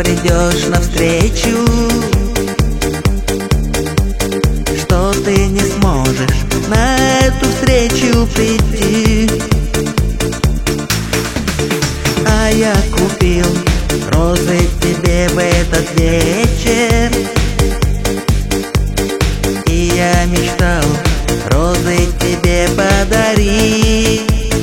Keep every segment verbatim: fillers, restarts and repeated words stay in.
придешь навстречу, что ты не сможешь на эту встречу прийти. А я купил розы тебе в этот вечер, и я мечтал розы тебе подарить.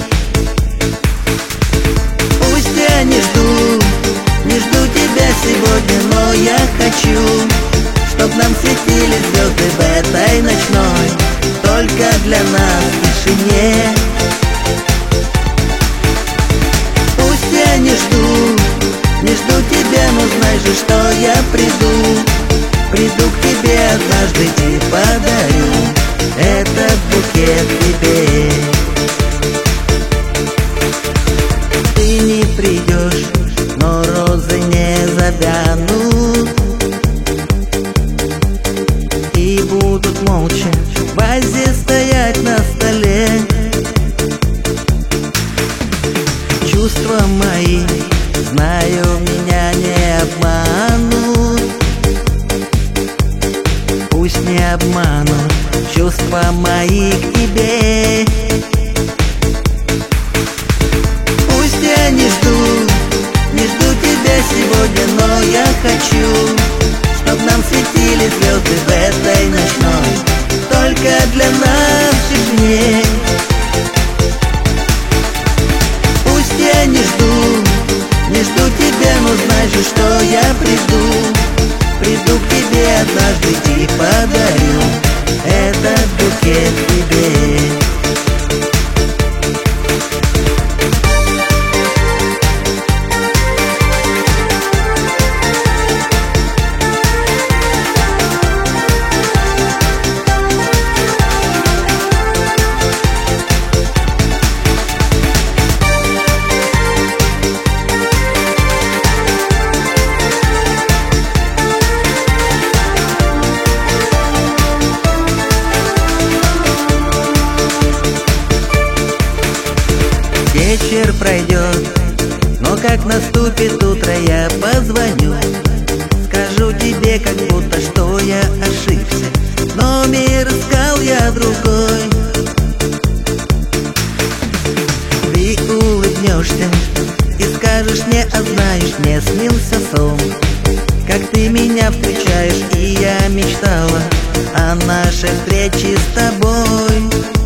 Пусть я не жду, не жду тебя сегодня, но я хочу, чтоб нам светили звезды в этой ночной, только для нас в тишине. Пусть я не жду, не жду тебя, но знай же, что я приду, приду к тебе однажды и подарю этот букет тебе. Ты не придешь, но розы не завянут, и будут молча в вазе стоять на столе. Чувства мои, знаю, меня не обманут, пусть не обманут чувства мои к тебе. Пусть я не жду, не жду тебя сегодня, но я хочу, чтоб нам светили звезды в этой ночной, только для нас в тишине. Пусть я не жду, не жду тебя, но знай же, что я приду, приду к тебе однажды и подарю этот букет тебе. Вечер пройдет, но как наступит утро, я позвоню, скажу тебе, как будто что я ошибся, номер искал я другой. Ты улыбнешься и скажешь мне, а знаешь, мне снился сон, как ты меня встречаешь, и я мечтала о нашей встрече с тобой.